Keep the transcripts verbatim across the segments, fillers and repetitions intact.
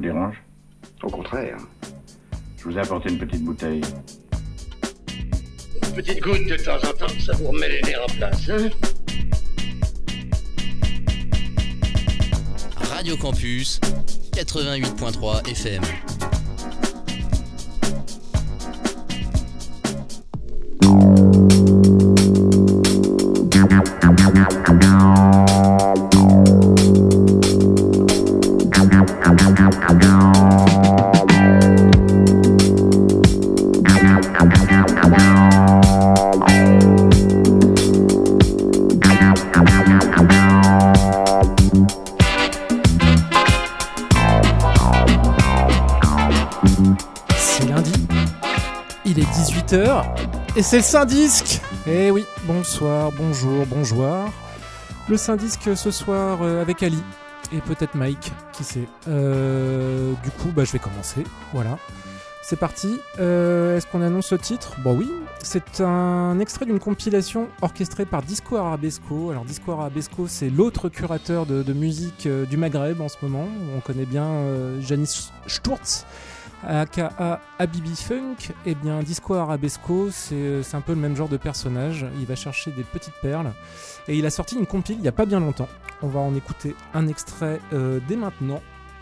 dérange? Au contraire. Je vous ai apporté une petite bouteille. Une petite goutte de temps en temps, ça vous remet les nerfs en place, hein? Radio Campus, quatre-vingt-huit point trois F M. Et c'est le Syndisk. Eh oui, bonsoir, bonjour, bonjour. Le Syndisk ce soir euh, avec Ali et peut-être Mike, qui sait. Euh, du coup, bah, je vais commencer. Voilà, c'est parti. Euh, est-ce qu'on annonce le titre ? Bon oui, c'est un extrait d'une compilation orchestrée par Disco Arabesco. Alors Disco Arabesco, c'est l'autre curateur de, de musique euh, du Maghreb en ce moment. On connaît bien euh, Janis Sturz, aka Habibi Funk. Et bien Disco Arabesco, c'est, c'est un peu le même genre de personnage. Il va chercher des petites perles et il a sorti une compile il n'y a pas bien longtemps. On va en écouter un extrait euh, dès maintenant.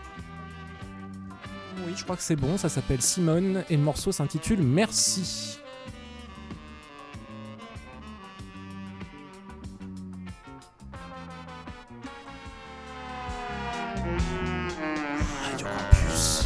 Oui, je crois que c'est bon, ça s'appelle Simone et le morceau s'intitule Merci. Radio Campus.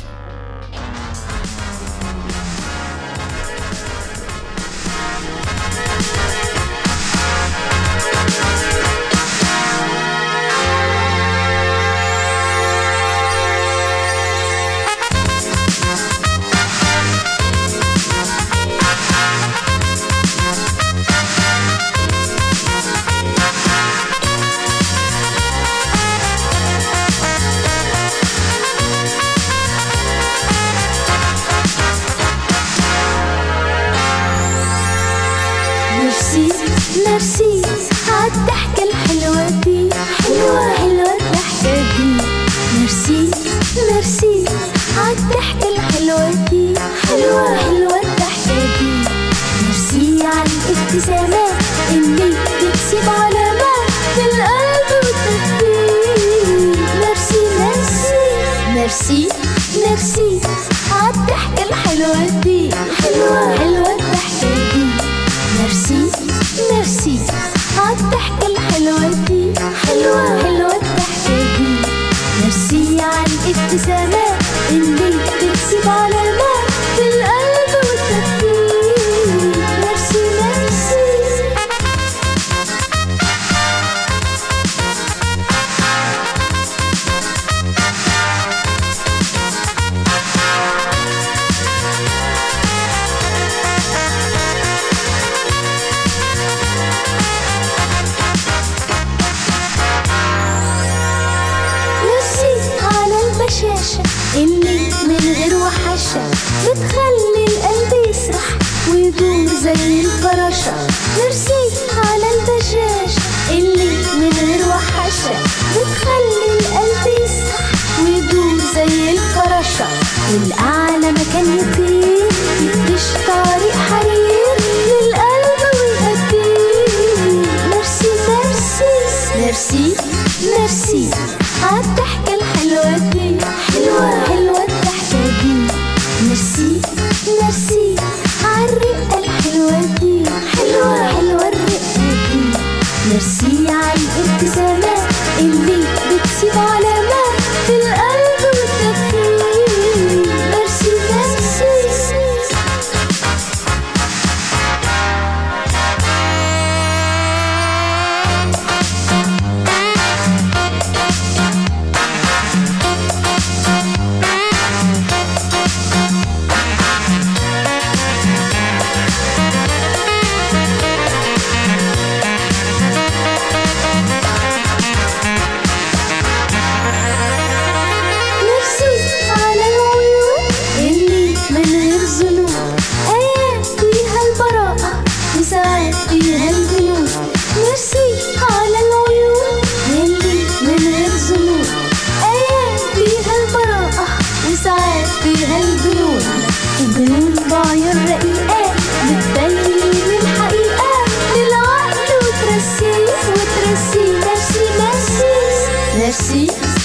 ميرسي عالضحكة الحلوة دي، حلوة حلوة الضحكة دي. ميرسي ميرسي عالضحكة الحلوة دي، حلوة حلوة الضحكة دي. ميرسي عالابتسامات اللي بتسيب علامات في القلب والتفكير. ميرسي ميرسي ميرسي ميرسي عالضحكة الحلوة دي، حلوة حلوة الضحكة دي. ميرسي ميرسي عالضحكة الحلوة دي، حلوة حلوة الضحكة دي. ميرسي عالابتسامات اللي بتسيب علامات في القلب والتفكير. ميرسي ميرسي اللي من غير وحشة بتخلي القلب يسرح ويدور زي الفراشة. ميرسي على البشاشة اللي من غير وحشة بتخلي القلب يسرح ويدور زي الفراشة. والأعلى مكان يطير يفرش طريق حرير للقلب ويهديه. ميرسي ميرسي ميرسي ميرسي عالضحكة الحلوة دي، حلوة حلوة الضحكة دي. ميرسي ميرسي عالرقة الحلوة دي، حلوة حلوة الرقة دي. ميرسي عالابتسامات اللي بتسيب علامات في القلب والتفكير. ميرسي ميرسي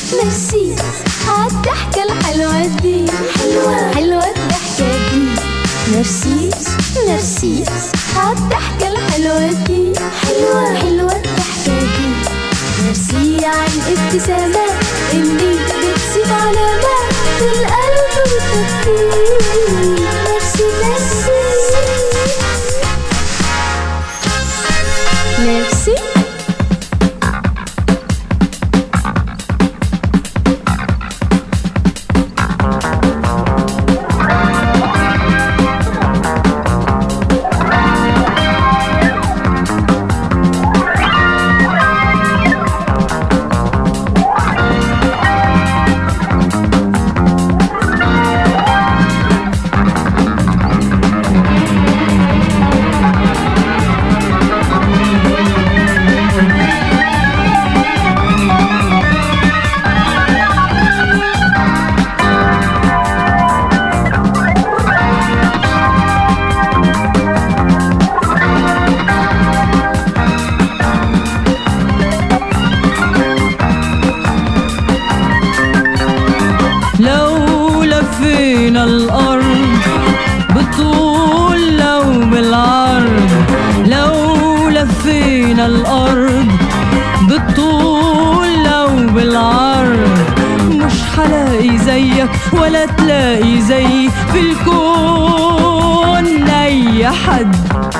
ميرسي عالضحكة الحلوة دي حلوة حلوة الضحكة دي ميرسي ميرسي عالضحكة الحلوة دي حلوة حلوة الضحكة دي ميرسي عالابتسامات اللي بتسيب علامات في القلب وتفكير ميرسي ميرسي ميرسي الأرض بالطول لو بالعرض مش حلاقي زيك ولا تلاقي زي في الكون أي حد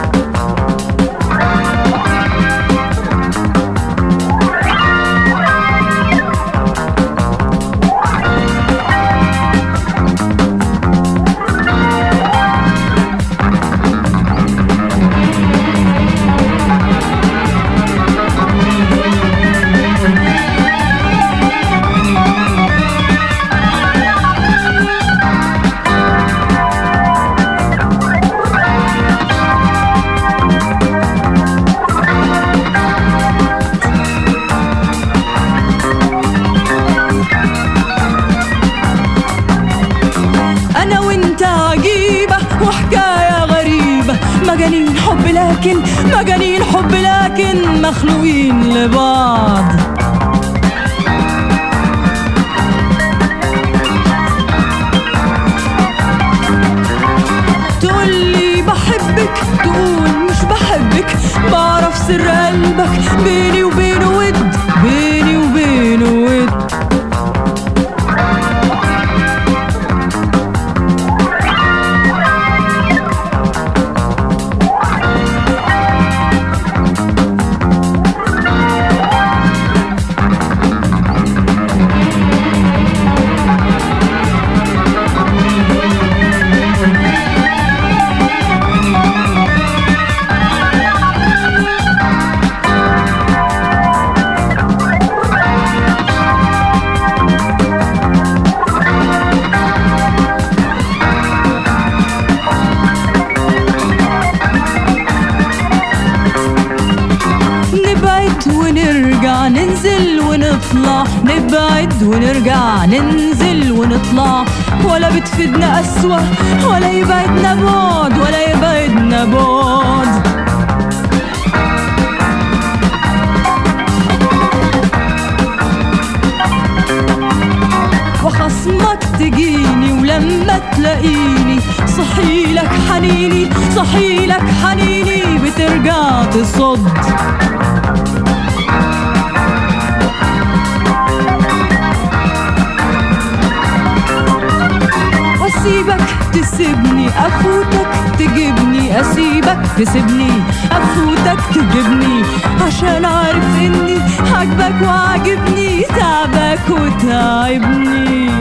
مجانين حب لكن مجانين حب لكن مخلوقين لبعض تقولي بحبك تقول مش بحبك بعرف سر قلبك بيني وبينه ود بيني وبينه ود ننزل ونطلع نبعد ونرجع ننزل ونطلع ولا بتفيدنا أسوأ ولا يبعدنا بعد ولا يبعدنا بعد وخصمك تجيني ولما تلاقيني صحيلك حنيني صحيلك حنيني بترجع تصد أسيبك تسيبني أفوتك تجيبني أسيبك تسيبني أفوتك تجيبني عشان عارف إني عجبك وعجبني تعبك وتعبني.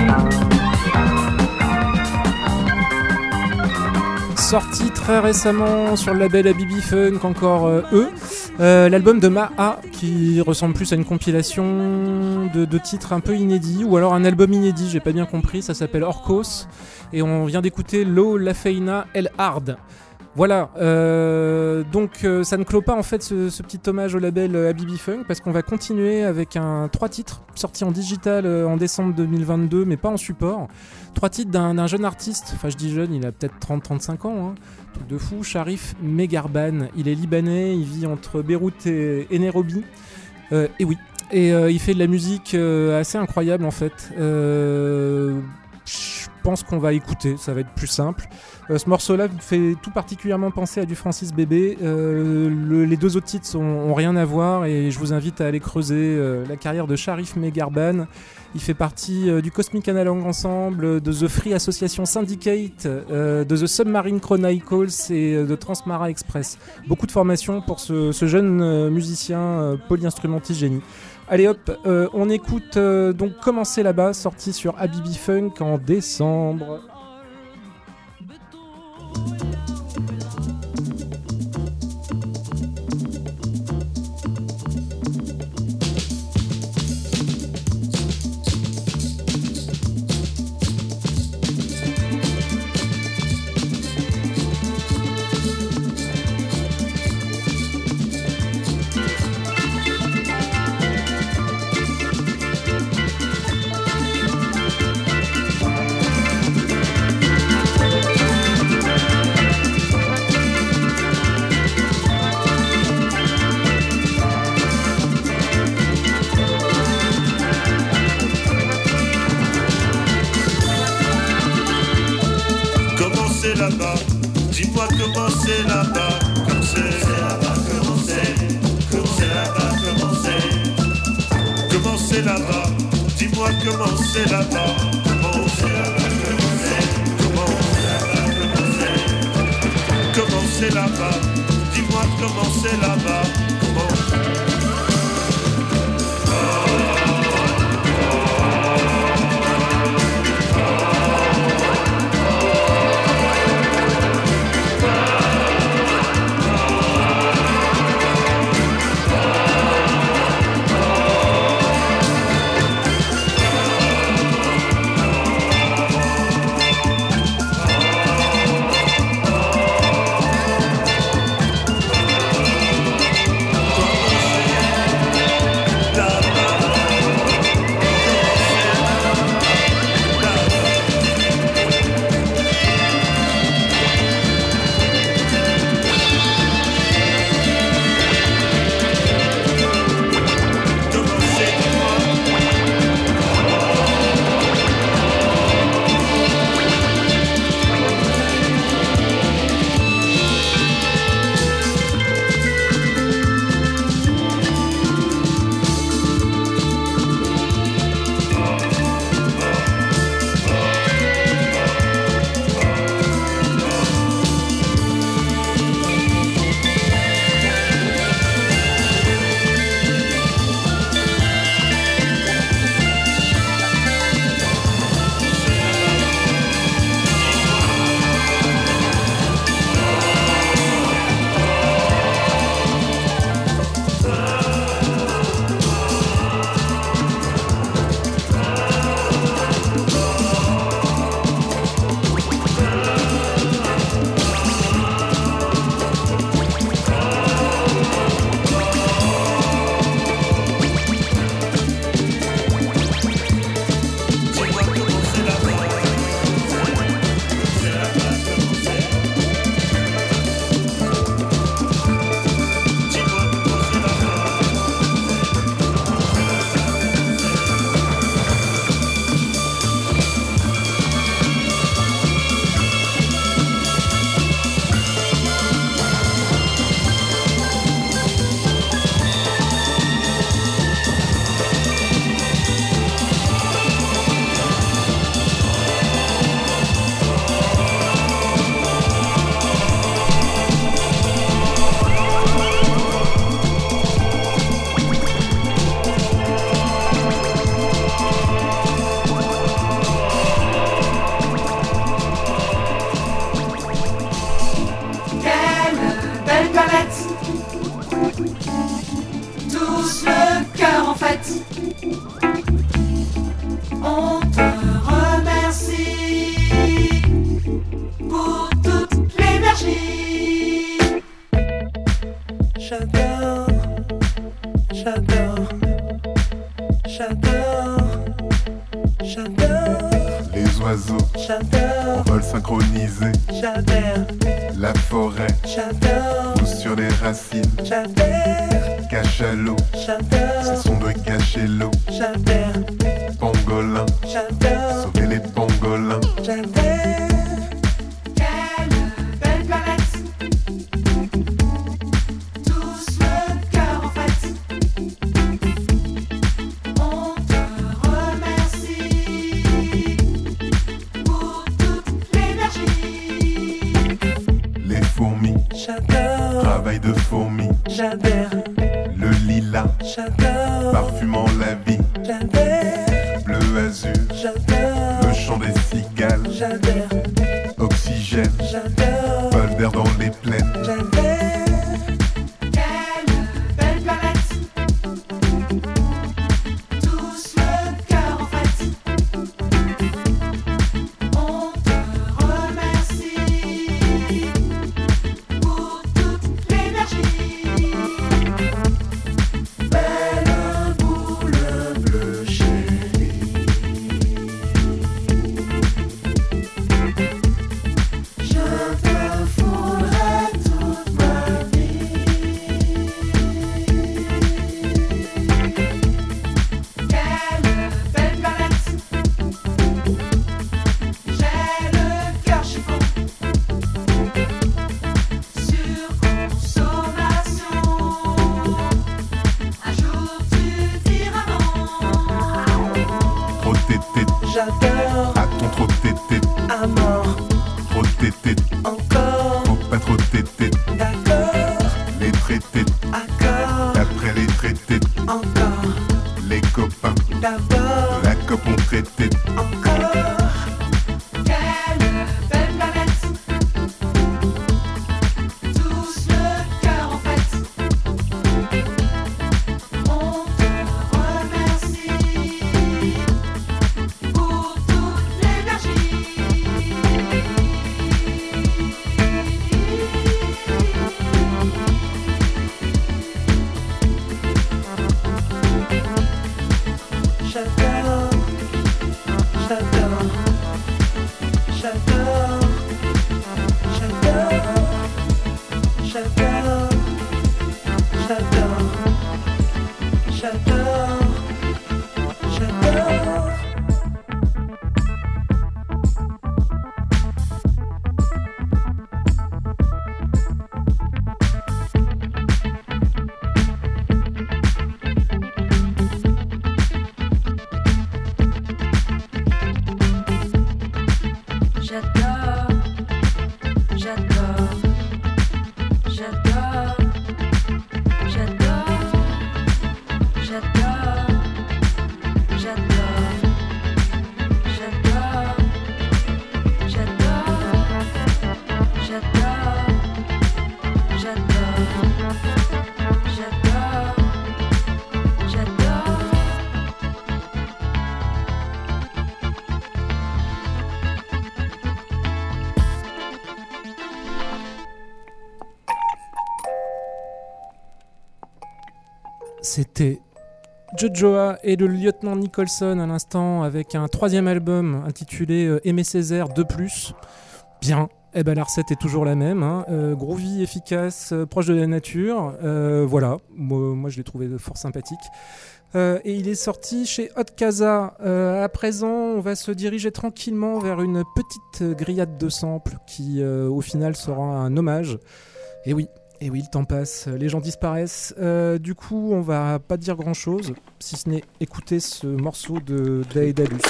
Sorti très récemment sur le label Habibi Funk, encore euh, eux, euh, l'album de Maha qui ressemble plus à une compilation de, de titres un peu inédits ou alors un album inédit, j'ai pas bien compris, ça s'appelle Orcos et on vient d'écouter Lo La Feina El Hard. Voilà, euh, donc euh, ça ne clôt pas en fait ce, ce petit hommage au label euh, Habibi Funk parce qu'on va continuer avec un trois titres sortis en digital euh, en décembre deux mille vingt-deux mais pas en support. Trois titres d'un, d'un jeune artiste, enfin je dis jeune, il a peut-être trente à trente-cinq ans, hein, truc de fou, Sharif Megarban. Il est libanais, il vit entre Beyrouth et, et Nairobi. Euh, et oui, et euh, il fait de la musique euh, assez incroyable en fait. Euh, je pense qu'on va écouter, ça va être plus simple. Euh, ce morceau-là me fait tout particulièrement penser à du Francis Bébé. Euh, le, les deux autres titres ont, ont rien à voir et je vous invite à aller creuser euh, la carrière de Sharif Megarban. Il fait partie euh, du Cosmic Analog Ensemble, de The Free Association Syndicate, euh, de The Submarine Chronicles et euh, de Transmara Express. Beaucoup de formations pour ce, ce jeune euh, musicien euh, polyinstrumentiste génie. Allez hop, euh, on écoute euh, donc Commencer là-bas, sorti sur Habibi Funk en décembre. Là-bas, dis-moi comment c'est là-bas, comme c'est là-bas, comment c'est, comment c'est là-bas, comment c'est, comment c'est là-bas, dis-moi comment c'est là-bas, comment c'est là-bas, comment c'est, comment c'est là-bas, comment c'est, comment c'est là-bas, dis-moi comment c'est là-bas, comment. On te remercie pour toute l'énergie. J'adore, j'adore, j'adore, j'adore. Les oiseaux, j'adore, en vol synchronisé, j'adore. La forêt, j'adore, pousse sur les racines, j'adore. cachalot, c'est son de cachelot. Pangolin, sauver les pangolins. Quelle belle planète, tous le cœur en fête. On te remercie pour toute l'énergie. Les fourmis, travail de fourmis. Le lilas, parfumant la vie. Bleu azur, le chant des cigales. Oxygène, vol d'air dans les plaines. Quelle belle planète, tous le cœur en fête. On te remercie pour toute l'énergie. Belle boule bleue chérie, je te foulerai toute ma vie. Quelle belle planète, j'ai le cœur chiffon. Surconsommation, un jour tu diras non. Trop tété, J'adore, à ton trop tété. à mort, Trop tété, encore, faut pas trop tété. d'accord, Les traités, accord, après les traités. encore, Les copains, d'abord, la cope ont traité. encore. Quelle belle planète, tous le cœur en fête. On te remercie pour toute l'énergie. J'adore, j'adore, j'adore, j'adore, j'adore, j'adore, j'adore, j'adore. J'adore, j'adore, j'adore, j'adore, j'adore, j'adore, j'adore, j'adore, j'adore, j'adore, j'adore, j'adore. C'était Jojoa et le lieutenant Nicholson à l'instant avec un troisième album intitulé euh, Aimé Césaire deux plus. Bien, eh ben la recette est toujours la même, hein. euh, groovy, efficace, euh, proche de la nature. Euh, voilà, moi, moi je l'ai trouvé fort sympathique. Euh, et il est sorti chez Hot Casa. Euh, à présent, on va se diriger tranquillement vers une petite grillade de samples qui, euh, au final, sera un hommage. Et oui, et oui, le temps passe, les gens disparaissent. Euh, du coup, on va pas dire grand-chose, si ce n'est écouter ce morceau de Daedalus.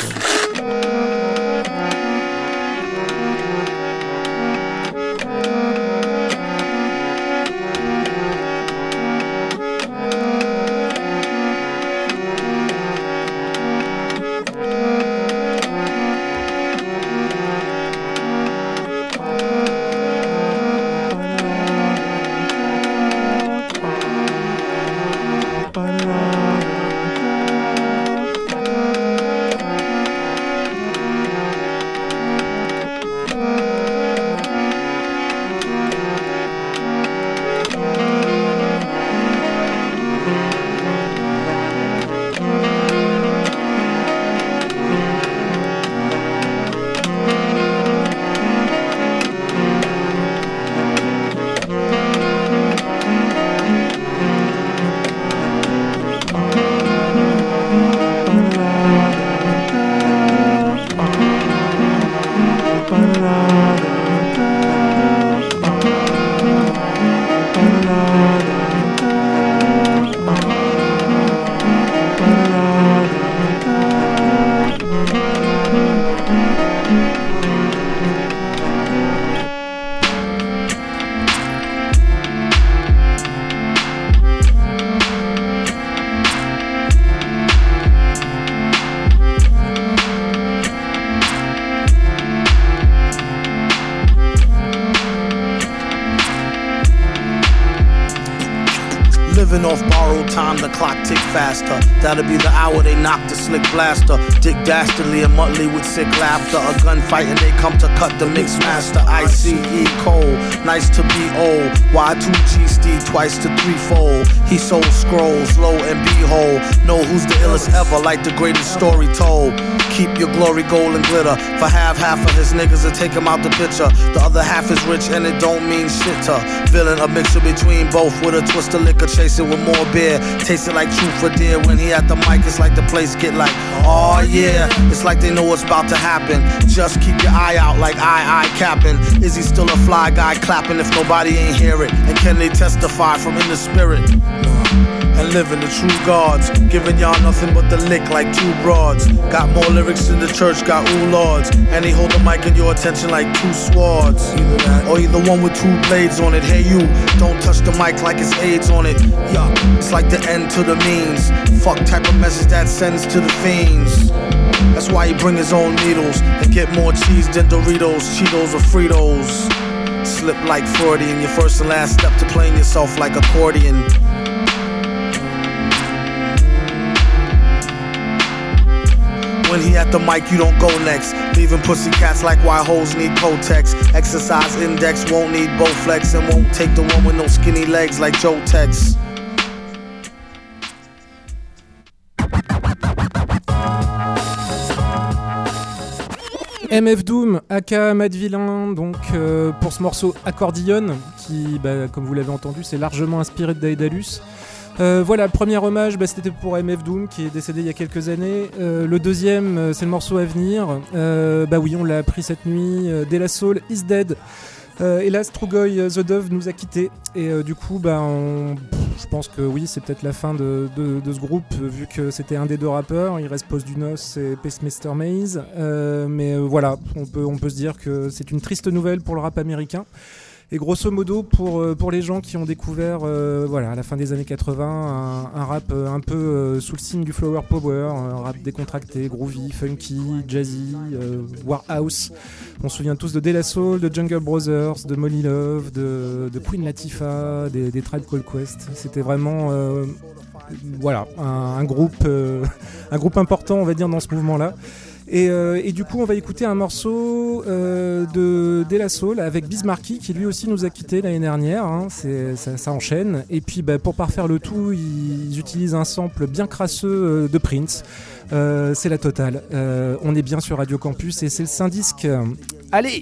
Ba-da-da. time the clock tick faster. That'll be the hour they knock the slick blaster. Dick Dastardly and Muttley with sick laughter. A gunfight and they come to cut the mix master. I C E Cole, nice to be old. Y two G Steve twice to threefold. He sold scrolls, lo and behold. Know who's the illest ever, like the greatest story told. Keep your glory gold and glitter. For half, half of his niggas to take him out the picture. The other half is rich and it don't mean shit to villain. A mixture between both with a twist of liquor. Chasing with more beer. Tasting like truth for dear. When he at the mic, it's like the place get like, oh yeah. It's like they know what's about to happen. Just keep your eye out like I, I capping. Is he still a fly guy clapping if nobody ain't hear it? And can they testify from in the spirit? And living the true gods, giving y'all nothing but the lick like two broads. Got more lyrics than the church got ooh lords. And he hold the mic in your attention like two swords. Either that, or either one with two blades on it. Hey you, don't touch the mic like it's AIDS on it. Yeah, it's like the end to the means. Fuck type of message that sends to the fiends. That's why he bring his own needles and get more cheese than Doritos, Cheetos or Fritos. Slip like Freudian, your first and last step to playing yourself like accordion. When he at the mic, you don't go next. Leaving pussy cats like why hoes need Kotex. Exercise index won't need Bowflex and won't take the one with no skinny legs like Joe Tex. M F Doom, aka Matt Villain, donc euh, pour ce morceau Accordion, qui, bah, comme vous l'avez entendu, c'est largement inspiré de Daedalus. Euh, voilà, le premier hommage, bah, c'était pour M F Doom qui est décédé il y a quelques années. Euh, le deuxième, euh, c'est le morceau à venir. Euh, bah oui, on l'a appris cette nuit. Euh, De La Soul is dead. Euh, hélas, Trugoy The Dove nous a quittés. Et euh, du coup, bah, on... je pense que oui, c'est peut-être la fin de, de, de ce groupe, vu que c'était un des deux rappeurs. Il reste Posthumous et Pacemaster Maze. Euh, mais euh, voilà, on peut, on peut se dire que c'est une triste nouvelle pour le rap américain. Et grosso modo, pour, pour les gens qui ont découvert euh, voilà, à la fin des années quatre-vingts un, un rap un peu euh, sous le signe du flower power, un rap décontracté, groovy, funky, jazzy, euh, Warhouse. On se souvient tous de De La Soul, de Jungle Brothers, de Molly Love, de, de Queen Latifah, des, des Tribe Called Quest. C'était vraiment euh, voilà, un, un, groupe, euh, un groupe important, on va dire, dans ce mouvement-là. Et, euh, et du coup, on va écouter un morceau euh, de De La Soul avec Biz Markie qui lui aussi nous a quittés l'année dernière. Hein, c'est, ça, ça enchaîne. Et puis, bah, pour parfaire le tout, ils, ils utilisent un sample bien crasseux de Prince. Euh, c'est la totale. Euh, on est bien sur Radio Campus et c'est le Syndisk. Allez!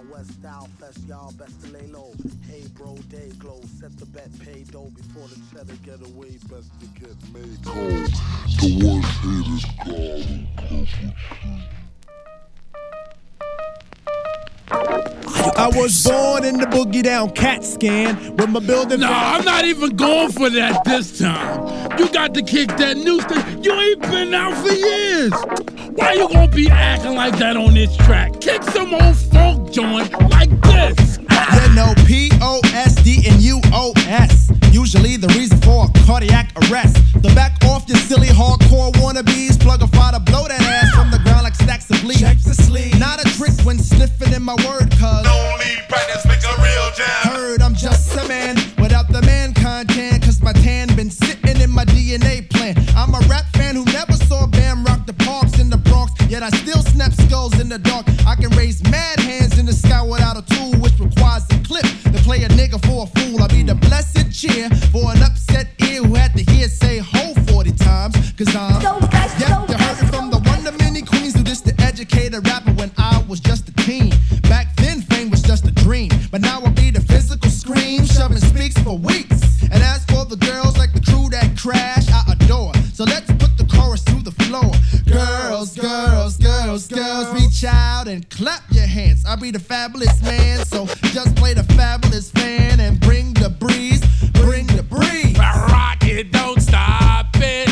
I was born in the boogie down CAT scan with my building. No, I'm not even going for that this time. You got to kick that new thing. You ain't been out for years. Why you gonna be acting like that on this track? Kick some old funk joint like this. You know P O S D and U O S. Usually the reason for a cardiac arrest. The back off your silly hardcore wannabes. Plug a fire to blow that ass from the ground like stacks of leaves. Check the sleeve. Not a trick when sniffing in my word, cuz no need practice, make a real jam. Heard I'm just a man without the mankind tan. Cause my tan been sitting in my D N A plan. I'm a rap fan who never saw Bam rock the parks in the Bronx. Yet I still snap skulls in the dark. I can raise mad hands in the sky without a tool, which requires a clip to play a nigga for a fool. I'll be the blessed cheer for an upset ear who had to hear say ho forty times. Cause I'm so fast, yep, so you heard it from the one to many queens who just to educate a rapper when I was just a teen. Back then fame was just a dream, but now I'll be the physical scream, shoving speaks for weeks. And as for the girls like the crew that crash, I adore. So let's put the chorus to the floor. Girls, girls, girls, girls, reach out and clap your hands. I'll be the fabulous man, so just play the fabulous fan and bring the breeze, bring the breeze. Rock it, don't stop it.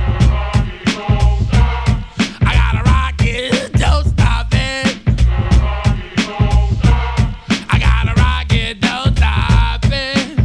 I gotta rock it, don't stop it. I gotta rock it, don't stop it.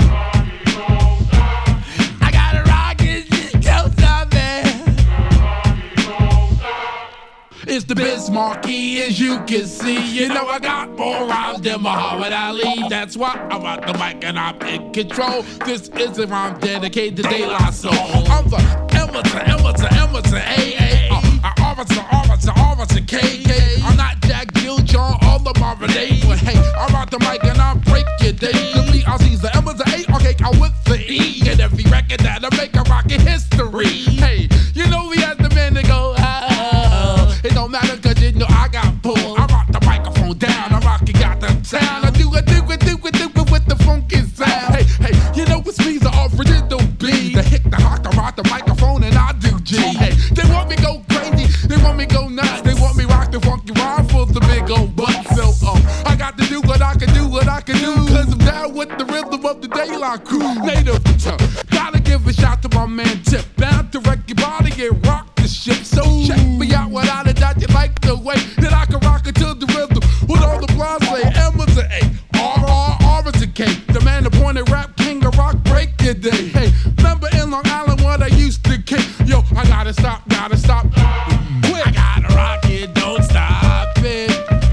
I gotta rock it, don't stop it. It's is the Bismarcky, as you can see. You know I got more rhymes than Muhammad Ali. That's why I'm at the mic and I'm in control. This is a rhyme dedicated to De La Soul. I'm the Emerson, Emerson, Emerson, A A. Uh, Officer, Officer, Officer, K K. I'm not Jack Gill, John, all the Marvin A. But hey, I'm at the mic and I break your day. The B R C's the Emerson A. Okay, I'm with the E. And every record that I make, I rock in history. Hey, you know we had the man to go. It don't matter cause you know I got pulled. I rock the microphone down, I rock it, got the sound. I do it, do it, do it, do it with the funky sound. Hey, hey, you know it's me, the original B. The hit, the hawk, I rock the microphone and I do G. Hey, they want me go crazy, they want me go nuts. They want me rock the funky rhyme for the big old butt. So, um, I got to do what I can do, what I can do. Cause I'm down with the rhythm of the De La crew. Native, so, gotta give a shout to my man Tip. Bound to wreck your body and rock the ship. So check me out without a doubt, you like the way that I can rock it to the rhythm. With all the blondes say M's an A, R R R is a K. The man appointed rap king of rock break your day. Hey, remember in Long Island what I used to kick? Yo, I gotta stop, gotta stop. Quick. I gotta rock it, don't stop it.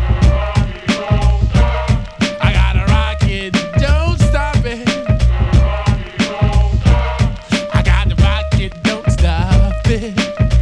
I gotta rock it, don't stop it. I gotta rock it, don't stop it.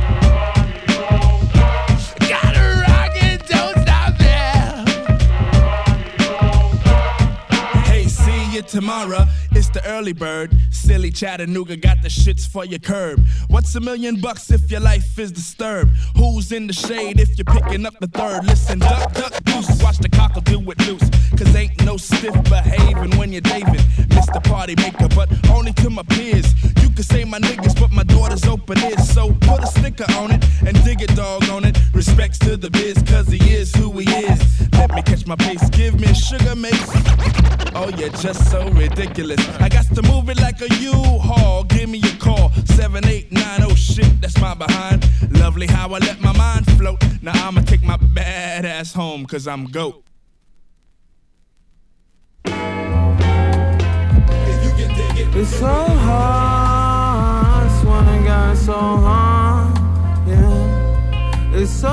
Tomorrow, it's the early bird. Silly Chattanooga got the shits for your curb. What's a million bucks if your life is disturbed? Who's in the shade if you're picking up the third? Listen, duck, duck, goose, watch the cockle do it loose. Cause ain't no stiff behaving when you're David. Mister Party Maker, but only to my peers. You can say my niggas, but my daughter's open ears. So put a sticker on it and dig a dog on it. Respects to the biz, cause he is who he is. Let me catch my pace, give me a sugar mace. Oh yeah, just so ridiculous. I got to move it like a U-Haul. Give me a call, seven eight nine oh shit, that's my behind. Lovely how I let my mind float. Now I'ma take my bad ass home, cause I'm GOAT. It's so hard, I swear to God, it's so hard, yeah. It's so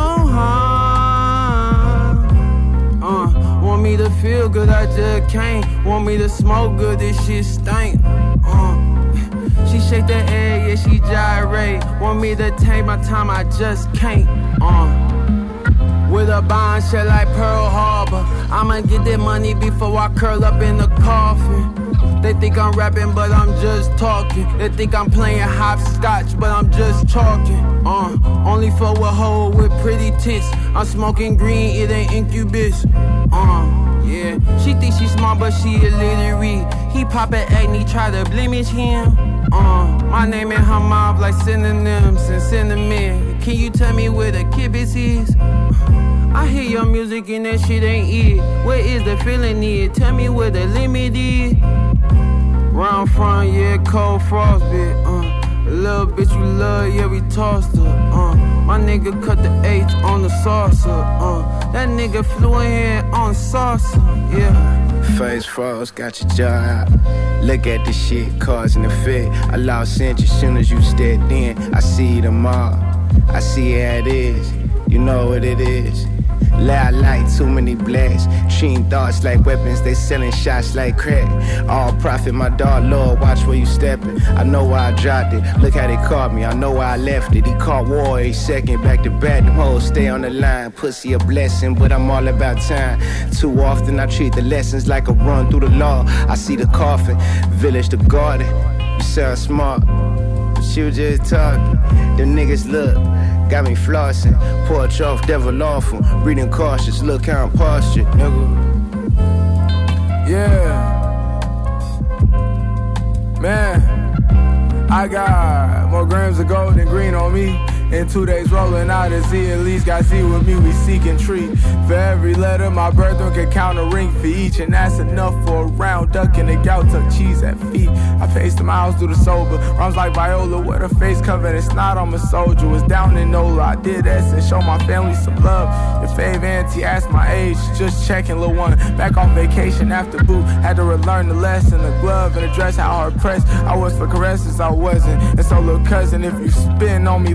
hard, uh, want me to feel good, I just can't. Want me to smoke good, this shit stink, uh. She shake that head, yeah, she gyrate. Want me to take my time, I just can't, uh. With a bond shell like Pearl Harbor, I'ma get that money before I curl up in the coffin. They think I'm rapping, but I'm just talking. They think I'm playing hopscotch, but I'm just talking. Uh, only for a hoe with pretty tits. I'm smoking green, it ain't incubus. Uh, yeah. She thinks she smart, but she illiterate. He pop at acne, try to blemish him. Uh, my name in her mouth like synonyms and cinnamon. Can you tell me where the kibitz is? I hear your music and that shit ain't it. Where is the feeling is? Tell me where the limit is. Round front, yeah, cold frost bit, uh. Little bitch you love, yeah, we tossed her, uh. My nigga cut the H on the saucer, uh. That nigga flew in here on saucer, yeah. Face frost, got your jaw out. Look at this shit causing a fit. I lost interest as soon as you stepped in. I see them all, I see how it is. You know what it is. Loud like too many blasts. Treating thoughts like weapons, they selling shots like crack. All profit, my dog, Lord, watch where you stepping. I know why I dropped it, look how they caught me. I know why I left it, he caught war a second. Back to back, them hoes stay on the line. Pussy a blessing, but I'm all about time. Too often I treat the lessons like a run through the law. I see the coffin, village the garden. You sound smart, but you just talking. Them niggas look, got me flossing. Porch off, devil awful. Reading cautious, look how I'm postured, nigga. Yeah. Man, I got more grams of gold than green on me. In two days rolling out of Z, at least got Z with me, we seek and treat. For every letter, my birthday can count a ring for each. And that's enough for a round duck and a gout tuck cheese at feet. I paced the miles through the sober, rhymes like Viola with her face covered in snot. I'm a soldier, was down in Nola. I did S and show my family some love. Your fave auntie asked my age, just checking little one. Back on vacation after boot, had to relearn the lesson. The glove and the dress, how hard pressed I was for caresses, I wasn't. And so little cousin, if you spin on me looking for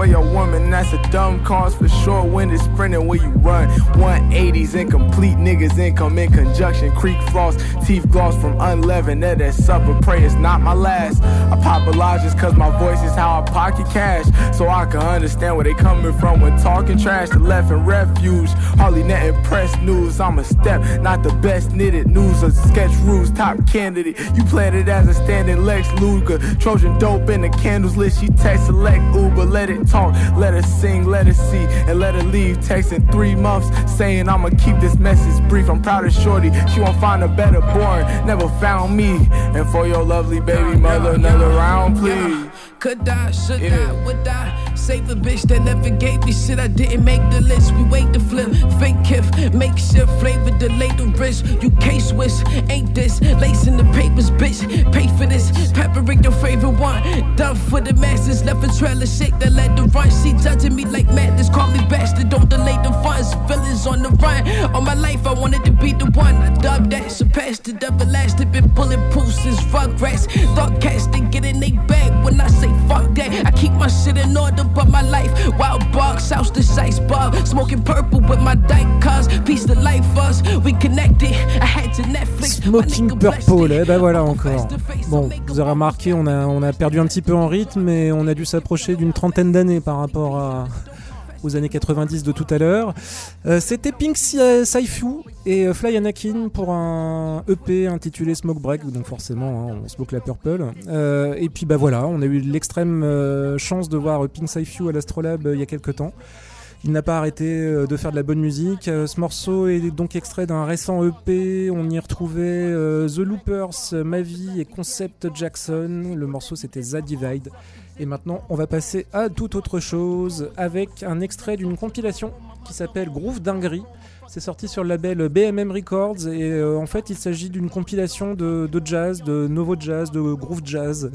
for your woman, that's a dumb cause for sure. When it's sprinting where you run, one eighties incomplete niggas income in conjunction. Creek floss, teeth gloss from unleavened. That that supper, pray it's not my last. I popularize cause my voice is how I pocket cash, so I can understand where they coming from when talking trash. The left and refuge, hardly netting press news. I'm a step, not the best knitted news or sketch rules. Top candidate, you planted as a standing Lex Luger. Trojan dope in the candles lit. She text select Uber, let it talk, let her sing, let her see, and let her leave. Texting three months, saying I'ma keep this message brief. I'm proud of Shorty, she won't find a better born. Never found me, and for your lovely baby mother, another round, please. Could I, should yeah. I, would I save a bitch that never gave me shit? I didn't make the list. We wait to flip, fake gift, makeshift flavor, delay the risk. You K-Swiss, ain't this? Lace in the papers, bitch. Pay for this, peppering your favorite one. Done for the masses, left a trail of shit that led the run. She judging me like madness, call me bastard. Don't delay the funds, villains on the run. All my life I wanted to be the one. I dubbed that, surpassed it, everlasting. Been bulletproof since Rugrats. Thought cats, they get in they bag when I say fuck that. I keep my shit in order, but my life wild box, house the size bar, smoking purple with my dyke cars. Peace to life us, we connected. I had to Netflix. Smoking Purple, eh ben voilà encore. Bon, vous aurez remarqué, on a on a perdu un petit peu en rythme, mais on a dû s'approcher d'une trentaine d'années par rapport à aux années quatre-vingt-dix de tout à l'heure. Euh, c'était Pink Saifu et Fly Anakin pour un E P intitulé Smoke Break, donc forcément hein, on smoke la purple. Euh, et puis bah voilà, on a eu l'extrême euh, chance de voir Pink Saifu à l'Astrolabe euh, il y a quelques temps. Il n'a pas arrêté euh, de faire de la bonne musique. Euh, ce morceau est donc extrait d'un récent E P. On y retrouvait euh, The Loopers, Mavi et Concept Jackson. Le morceau c'était The Divide. Et maintenant, on va passer à toute autre chose avec un extrait d'une compilation qui s'appelle Groove Dinguerie. C'est sorti sur le label B M M Records et euh, en fait, il s'agit d'une compilation de, de jazz, de novo jazz, de groove jazz.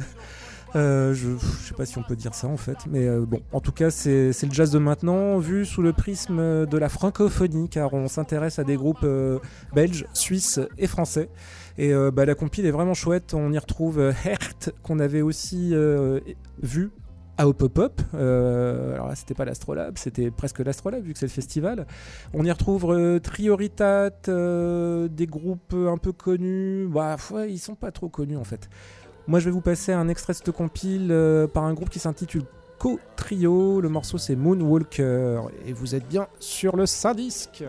Euh, je, je sais pas si on peut dire ça en fait, mais euh, bon, en tout cas, c'est, c'est le jazz de maintenant vu sous le prisme de la francophonie, car on s'intéresse à des groupes euh, belges, suisses et français. Et euh, bah, la compile est vraiment chouette. On y retrouve euh, Hert, qu'on avait aussi euh, vu à Hop Hop Hop. Euh, alors là, c'était pas l'Astrolabe, c'était presque l'Astrolabe vu que c'est le festival. On y retrouve euh, Trioritat, euh, des groupes un peu connus. Bah, ouais, ils sont pas trop connus en fait. Moi, je vais vous passer un extrait de cette compile euh, par un groupe qui s'intitule Co-Trio. Le morceau, c'est Moonwalker. Et vous êtes bien sur le Saint-Disque.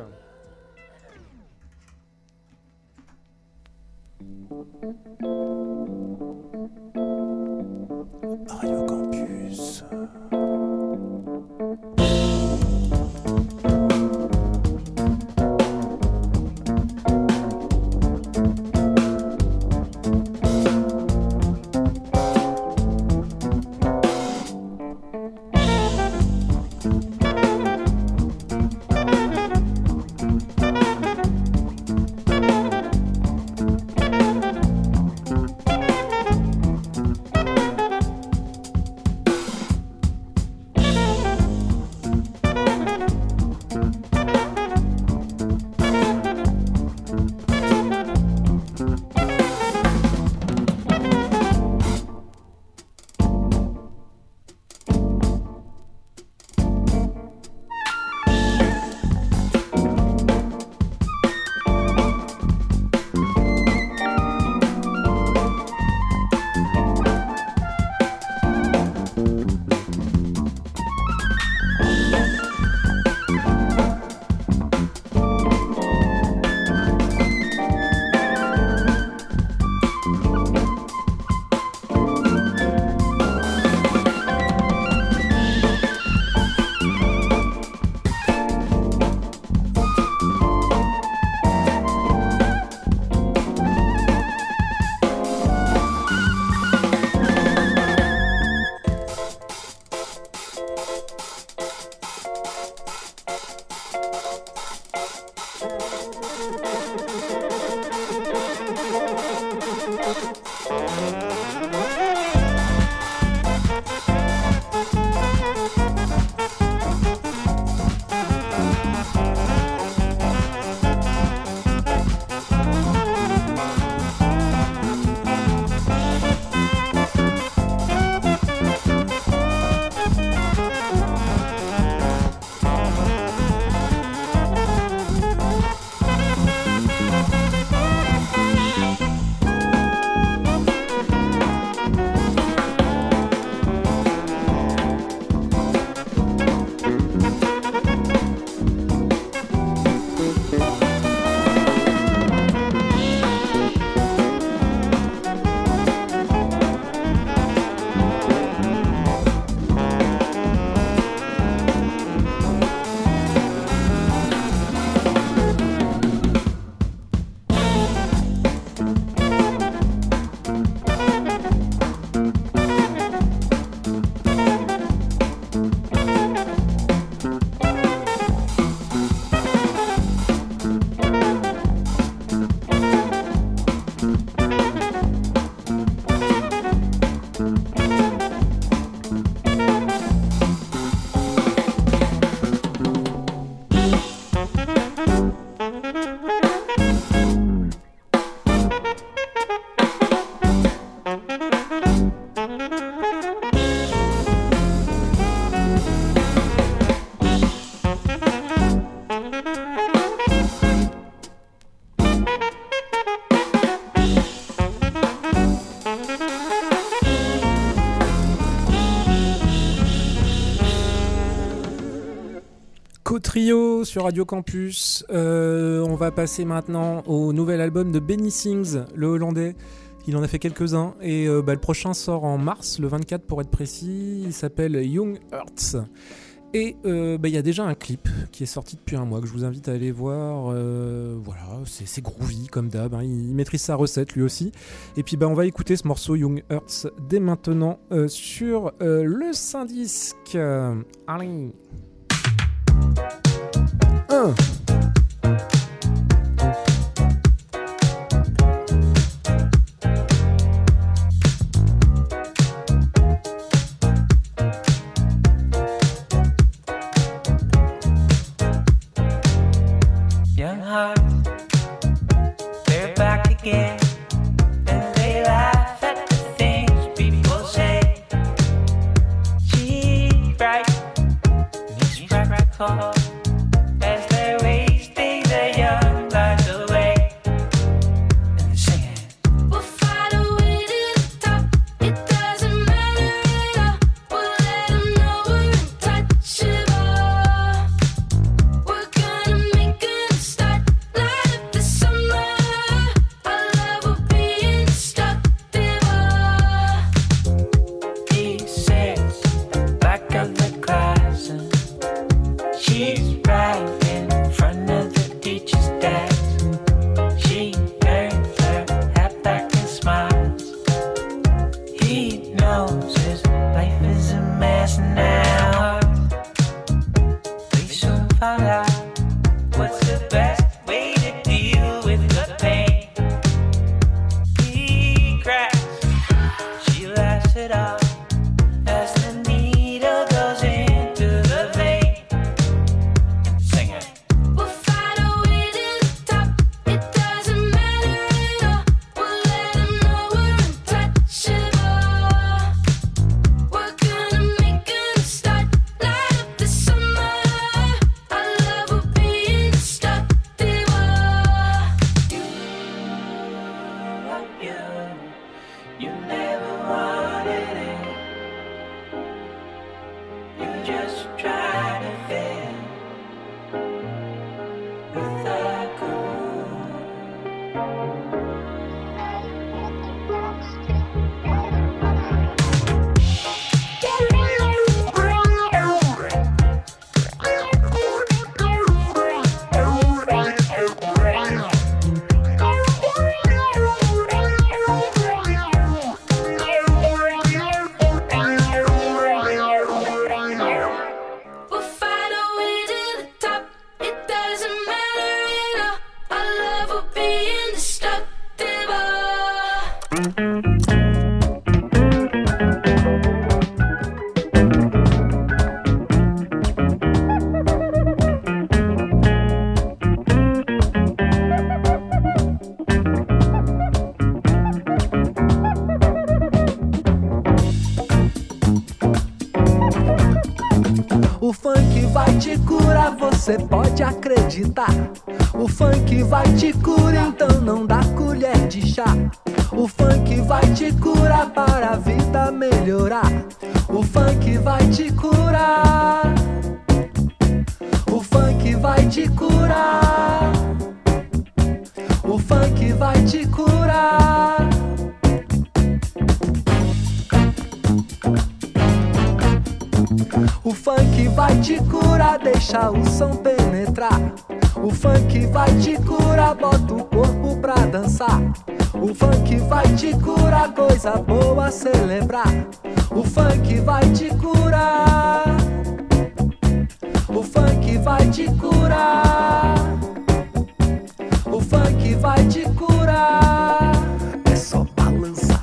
Radio Campus. Trio sur Radio Campus. Euh, on va passer maintenant au nouvel album de Benny Sings, le Hollandais. Il en a fait quelques-uns et euh, bah, le prochain sort en mars, le vingt-quatre pour être précis. Il s'appelle Young Hearts. Et euh, bah, y a déjà un clip qui est sorti depuis un mois que je vous invite à aller voir. Euh, voilà, c'est, c'est groovy comme d'hab. Hein. Il, il maîtrise sa recette lui aussi. Et puis bah, on va écouter ce morceau Young Hearts dès maintenant euh, sur euh, le Syndisk. Allez. Un. Young hearts, they're back again, and they laugh at the things people say. She's right, and he's practical. Você pode acreditar, o funk vai te curar, então não dá colher de chá. O funk vai te curar para a vida melhorar. O funk vai te curar. O funk vai te curar. O funk vai te curar. O funk vai te curar, deixa o som penetrar. O funk vai te curar, bota o corpo pra dançar. O funk vai te curar, coisa boa celebrar. O funk vai te curar. O funk vai te curar. O funk vai te curar. É só balançar.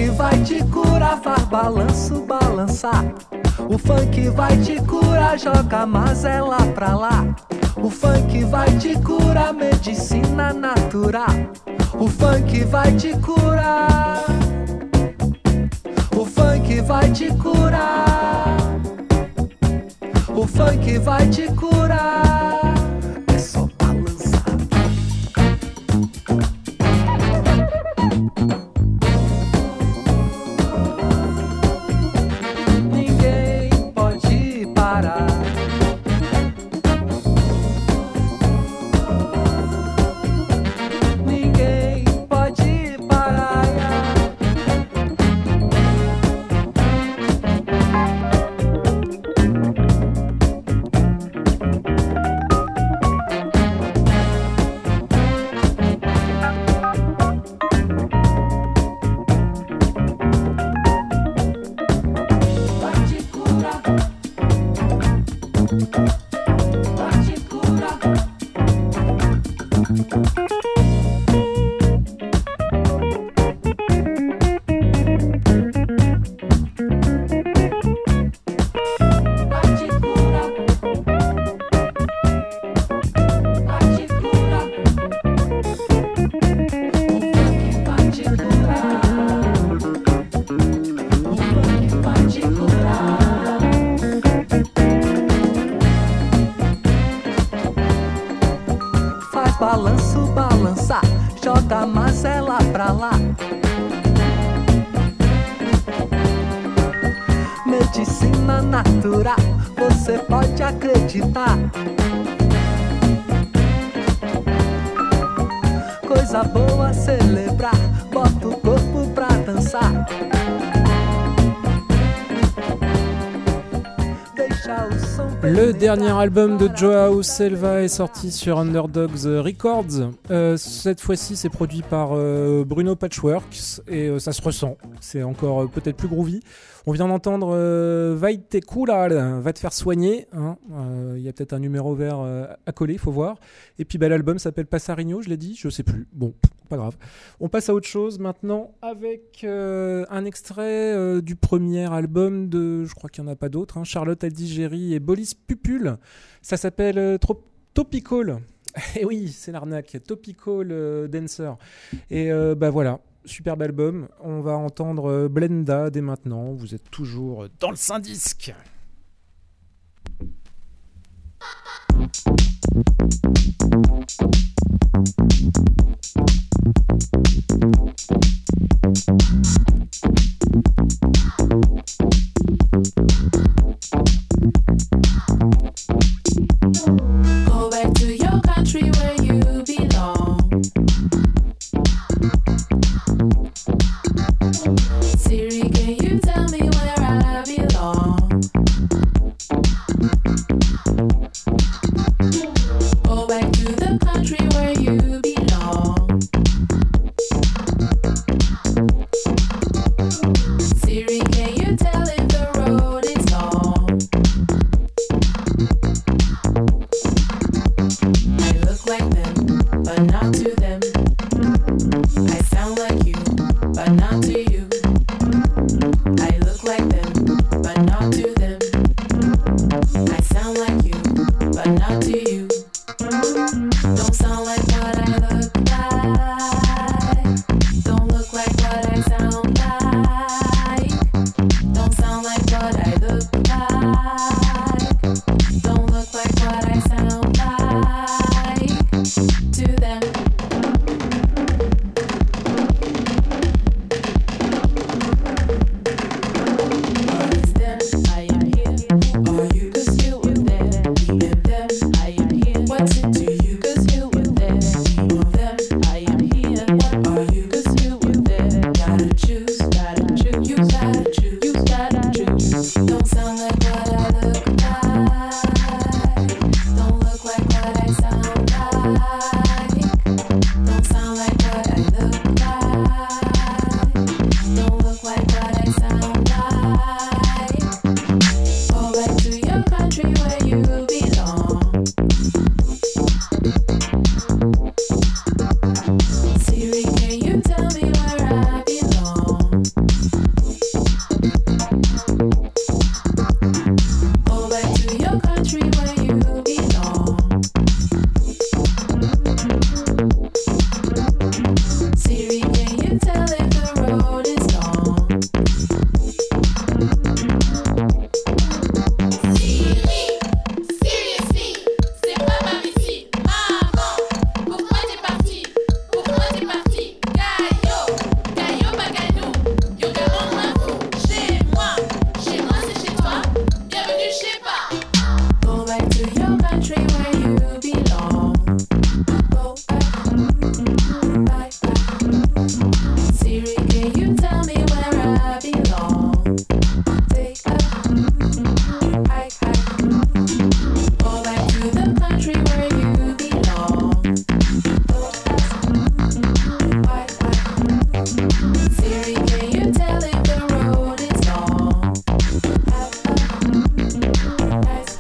funk vai te curar, faz balanço, balançar. O funk vai te curar, joga mazela pra lá. O funk vai te curar, medicina natural. O funk vai te curar. O funk vai te curar. O funk vai te curar. É só balançar. Ninguém pode parar. Ninguém pode parar. Balanço, balançar, joga mazela pra lá. Medicina natural, você pode acreditar. Coisa boa celebrar, bota o corpo pra dançar. Deixa o som. Le dernier album de Joao Selva est sorti sur Underdogs Records. Euh, cette fois-ci, c'est produit par euh, Bruno Patchworks et euh, ça se ressent. C'est encore euh, peut-être plus groovy. On vient d'entendre euh, Vai te curar, va te faire soigner. Il hein. euh, y a peut-être un numéro vert euh, à coller, faut voir. Et puis bah, l'album s'appelle Passarinho, je l'ai dit, je sais plus. Bon, pas grave. On passe à autre chose maintenant avec euh, un extrait euh, du premier album de, je crois qu'il n'y en a pas d'autres, hein, Charlotte Aldigéry et Bolis Pupul. Ça s'appelle euh, Trop- Topical. Et oui, c'est l'arnaque. Topical euh, Dancer. Et euh, bah voilà. Superbe album, on va entendre euh, Blenda dès maintenant, vous êtes toujours dans le Syndisk. Go back to your country where you belong. Siri, can you tell me where I belong? Go back to the country where you belong. Siri, can you tell if the road is long? I look like them, but not to them. I sound like you, but not to you. I look like them, but not to them. I sound like you, but not to you. Don't sound like what I look like. Don't look like what I sound like. Don't sound belong. Take a hike, hike. Go back to the country where you belong. Don't ask why, why. Siri, can you tell if the road is long? Have a nice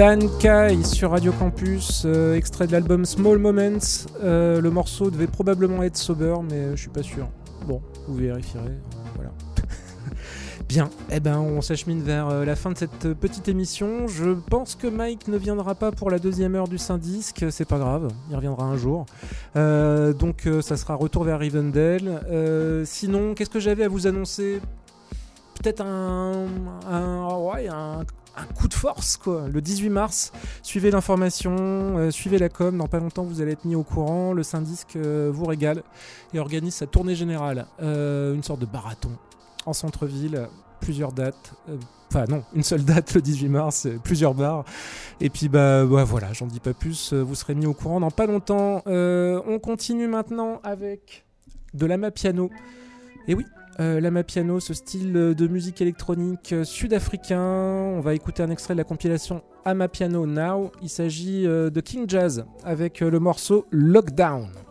Dan Kai sur Radio Campus, euh, extrait de l'album Small Moments. Euh, le morceau devait probablement être Sober, mais je suis pas sûr. Bon, vous vérifierez. Euh, voilà. Bien, eh ben on s'achemine vers euh, la fin de cette petite émission. Je pense que Mike ne viendra pas pour la deuxième heure du Saint-Disque, c'est pas grave, il reviendra un jour. Euh, donc euh, ça sera retour vers Rivendell. Euh, sinon, qu'est-ce que j'avais à vous annoncer ? Peut-être un, un, ouais, un, un coup de force, quoi. Le dix-huit mars, suivez l'information, euh, suivez la com. Dans pas longtemps, vous allez être mis au courant. Le Saint-Disque euh, vous régale et organise sa tournée générale. Euh, une sorte de marathon en centre-ville, plusieurs dates. Euh, Enfin non, une seule date le dix-huit mars, plusieurs bars. Et puis bah, bah voilà, j'en dis pas plus, vous serez mis au courant dans pas longtemps. Euh, on continue maintenant avec de l'Amapiano. Et oui, euh, l'Amapiano, ce style de musique électronique sud-africain. On va écouter un extrait de la compilation Amapiano Now. Il s'agit euh, de King Jazz avec euh, le morceau Lockdown.